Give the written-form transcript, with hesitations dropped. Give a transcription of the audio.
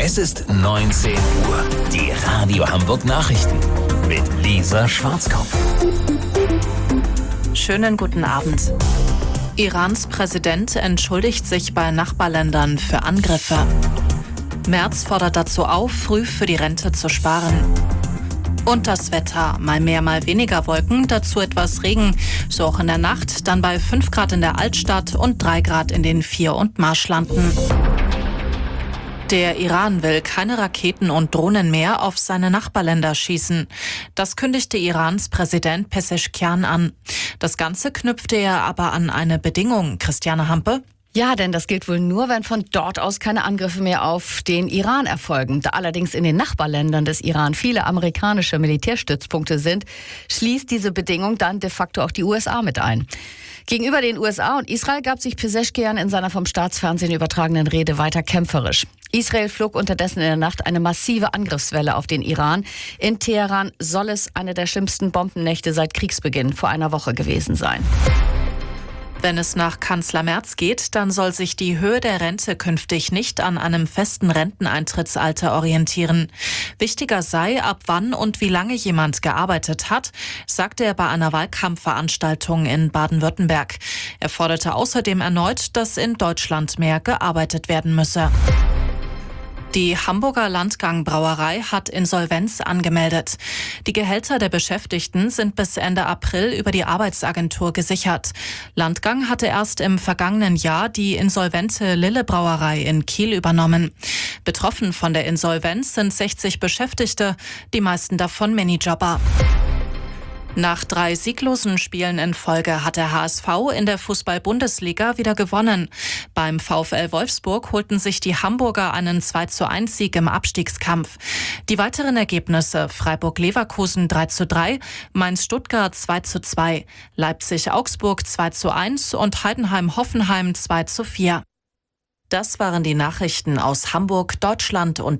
Es ist 19 Uhr. Die Radio Hamburg Nachrichten mit Lisa Schwarzkopf. Schönen guten Abend. Irans Präsident entschuldigt sich bei Nachbarländern für Angriffe. Merz fordert dazu auf, früh für die Rente zu sparen. Und das Wetter, mal mehr, mal weniger Wolken, dazu etwas Regen, so auch in der Nacht, dann bei 5 Grad in der Altstadt und 3 Grad in den Vier- und Marschlanden. Der Iran will keine Raketen und Drohnen mehr auf seine Nachbarländer schießen. Das kündigte Irans Präsident Pezeshkian an. Das Ganze knüpfte er aber an eine Bedingung. Christiane Hampe? Ja, denn das gilt wohl nur, wenn von dort aus keine Angriffe mehr auf den Iran erfolgen. Da allerdings in den Nachbarländern des Iran viele amerikanische Militärstützpunkte sind, schließt diese Bedingung dann de facto auch die USA mit ein. Gegenüber den USA und Israel gab sich Pezeshkian in seiner vom Staatsfernsehen übertragenen Rede weiter kämpferisch. Israel flog unterdessen in der Nacht eine massive Angriffswelle auf den Iran. In Teheran soll es eine der schlimmsten Bombennächte seit Kriegsbeginn vor einer Woche gewesen sein. Wenn es nach Kanzler Merz geht, dann soll sich die Höhe der Rente künftig nicht an einem festen Renteneintrittsalter orientieren. Wichtiger sei, ab wann und wie lange jemand gearbeitet hat, sagte er bei einer Wahlkampfveranstaltung in Baden-Württemberg. Er forderte außerdem erneut, dass in Deutschland mehr gearbeitet werden müsse. Die Hamburger Landgang Brauerei hat Insolvenz angemeldet. Die Gehälter der Beschäftigten sind bis Ende April über die Arbeitsagentur gesichert. Landgang hatte erst im vergangenen Jahr die insolvente Lille Brauerei in Kiel übernommen. Betroffen von der Insolvenz sind 60 Beschäftigte, die meisten davon Minijobber. Nach 3 sieglosen Spielen in Folge hat der HSV in der Fußball-Bundesliga wieder gewonnen. Beim VfL Wolfsburg holten sich die Hamburger einen 2:1-Sieg im Abstiegskampf. Die weiteren Ergebnisse: Freiburg-Leverkusen 3:3, Mainz-Stuttgart 2:2, Leipzig-Augsburg 2:1 und Heidenheim-Hoffenheim 2:4. Das waren die Nachrichten aus Hamburg, Deutschland und